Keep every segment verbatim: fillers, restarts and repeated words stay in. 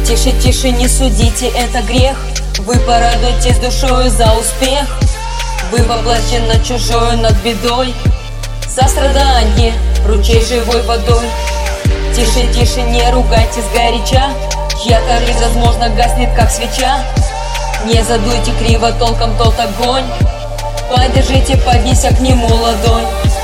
Тише, тише, не судите, это грех. Вы порадуйтесь душою за успех. Вы воплощены чужою над бедой. Сострадание, ручей живой водой. Тише, тише, не ругайтесь горяча. Чья-то жизнь, возможно, гаснет, как свеча. Не задуйте криво толком тот огонь. Подержите, поднеся к нему ладонь.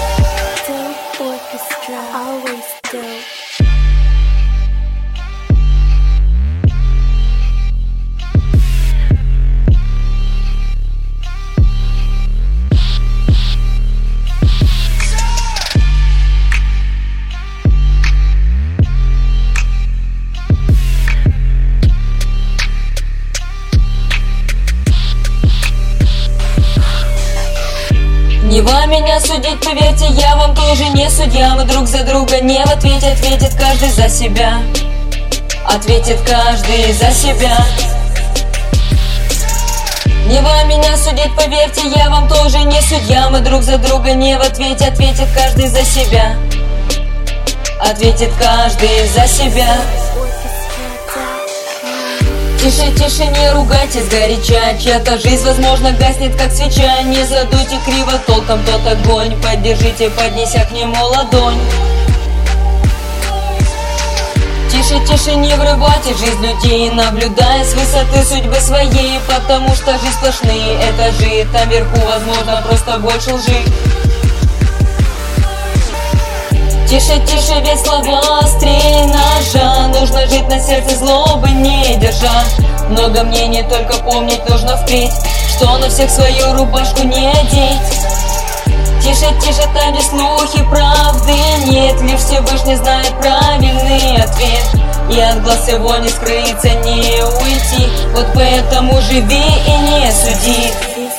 Не вам меня судить, поверьте, я вам тоже не судья. Мы друг за друга не в ответе, ответит каждый за себя. Ответит каждый за себя. Не вам меня судить, поверьте, я вам тоже не судья. Мы друг за друга не в ответе, ответит каждый за себя. Ответит каждый за себя. Тише, тише, не ругайтесь горяча. Чья-то жизнь, возможно, гаснет, как свеча. Не задуйте криво толком тот огонь. Поддержите, поднеся к нему ладонь. Тише, тише, не врывайте жизнь людей, наблюдая с высоты судьбы своей. Потому что жизнь сплошные этажи. Там вверху, возможно, просто больше лжи. Тише, тише, ведь слова острее ножа. Нужно жить на сердце, злобы не держа. Много мнений, только помнить нужно впредь, что на всех свою рубашку не одеть. Тише, тише, там где слухи правды нет. Лишь Всевышний знает правильный ответ. И от глаз его не скрыться, не уйти. Вот поэтому живи и не суди.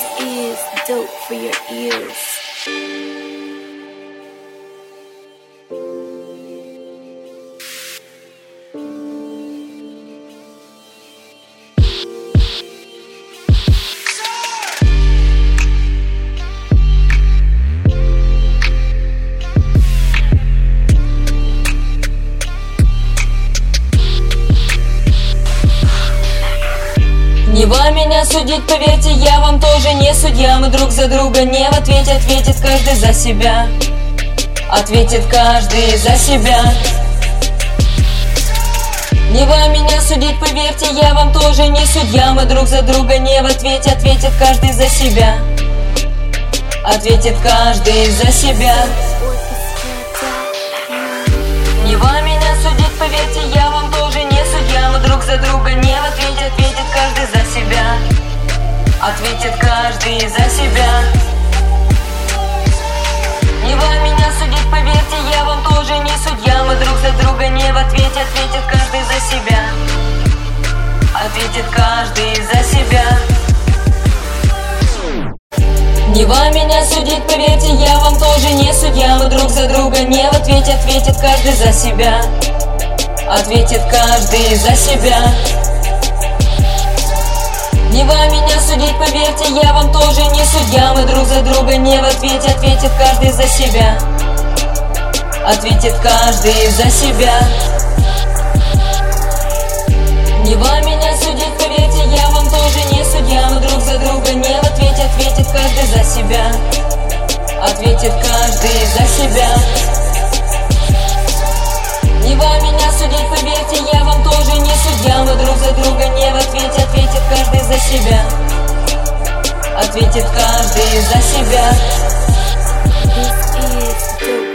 Не вам меня судить, поверьте, я вам тоже не судья. Мы друг за друга не в ответе, ответит каждый за себя. Ответит каждый за себя. Не вам меня судить, поверьте, я вам тоже не судья. Мы друг за друга не в ответе, ответит каждый за себя. Ответит каждый за себя. Не вам меня судить, поверьте, я вам тоже не судья. Мы друг за друга не в ответе, ответит каждый за себя. Ответит каждый за себя. Не вам меня судить, поверьте, я вам тоже не судья. Мы друг за друга не в ответе, ответит каждый за себя. Ответит каждый за себя. Не вам меня судить, поверьте, я вам тоже не судья. Мы друг за друга не в ответе, ответит каждый за себя. Ответит каждый за себя. Не вам меня судить, поверьте, я вам тоже не судья. Мы друг за друга не в ответе, ответит каждый за себя. Ответит каждый за себя. Не вам меня судить, поверьте, я вам тоже не судья. Мы друг за друга не в ответе, ответит каждый за себя. Ответит каждый за себя. Не вам меня судить, поверьте, я вам тоже не судья. Мы друг за друга не в ответе, ответит каждый за себя. Ответит каждый за себя.